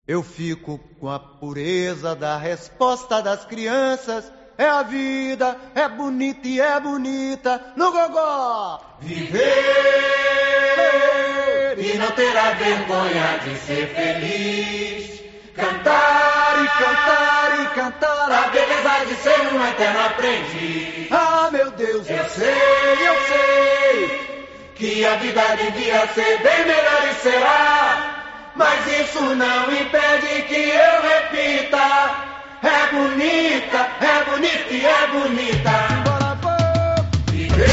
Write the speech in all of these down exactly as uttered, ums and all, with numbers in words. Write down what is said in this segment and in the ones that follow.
Eu fico com a pureza da resposta das crianças. É a vida, é bonita e é bonita no gogó. Viver e não ter a vergonha de ser feliz. Cantar e cantar e cantar a beleza de ser um eterno aprendiz. Ah, meu Deus, eu sei, eu sei que a vida devia ser bem melhor e será. Mas isso não impede que eu repita. É bonita, é bonita e é bonita. Viver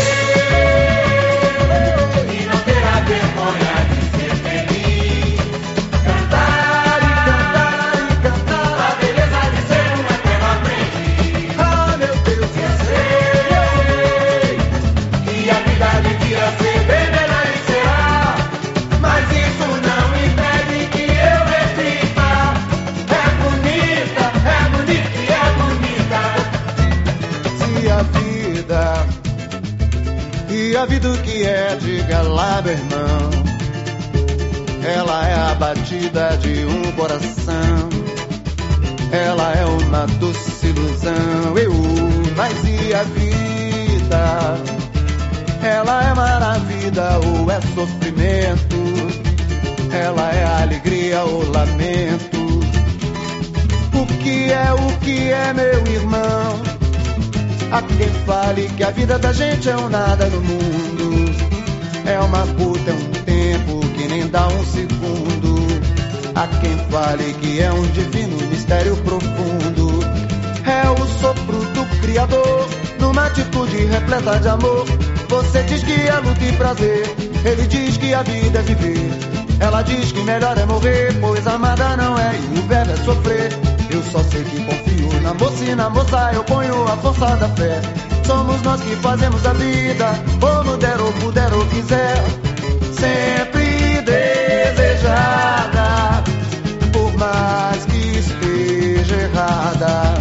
e não ter a vergonha de ser feliz. Cantar e cantar e cantar a beleza de ser um eterno aprendiz. Ah, meu Deus, eu sei, eu sei que a vida devia ser bem melhor e será. Mas isso não impede que eu repita. É bonita, é bonita e é bonita. Se a vida, e a vida o que é, diga lá, meu irmão. Ela é a batida de um coração. Ela é uma doce ilusão. Eu, mas e a vida? Ela é maravilha ou é sofrimento? Ela é alegria ou lamento? O que é, o que é, meu irmão? Há quem fale que a vida da gente é um nada no mundo. É uma puta, é um tempo que nem dá um segundo. Há quem fale que é um divino mistério profundo. É o sopro do Criador numa atitude repleta de amor. Você diz que é luta e prazer, ele diz que a vida é viver. Ela diz que melhor é morrer, pois amada não é e o verbo é sofrer. Eu só sei que confio na moça e na moça eu ponho a força da fé. Somos nós que fazemos a vida, como der ou puder ou quiser. Sempre desejada, por mais que esteja errada.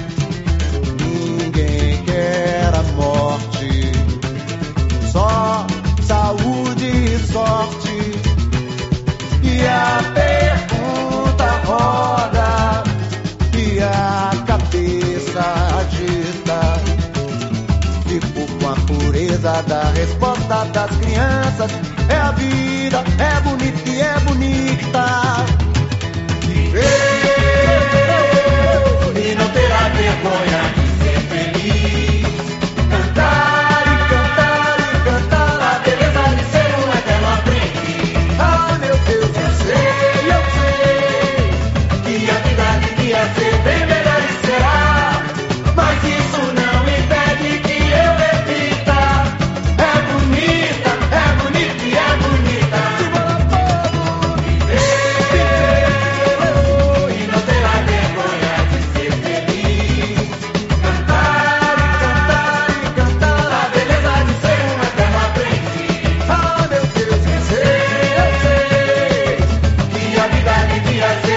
Ninguém quer a morte, só saúde e sorte. E a pergunta roda e a cabeça agita. Fico com a pureza da resposta das crianças. É a vida, é bonita e é bonita. Viver e não ter a vergonha de ser feliz. Cantar e cantar e cantar a beleza de ser um eterno aprendiz. Ah, meu Deus, eu sei, eu sei que a vida devia ser bem melhor e será. Mas isso não impede que eu repita. É bonita, é bonita e é bonita. Viver e não ter a vergonha de ser feliz. Cantar e cantar e cantar a beleza de ser um eterno aprendiz. Ah, meu Deus, eu sei, eu sei que a vida devia ser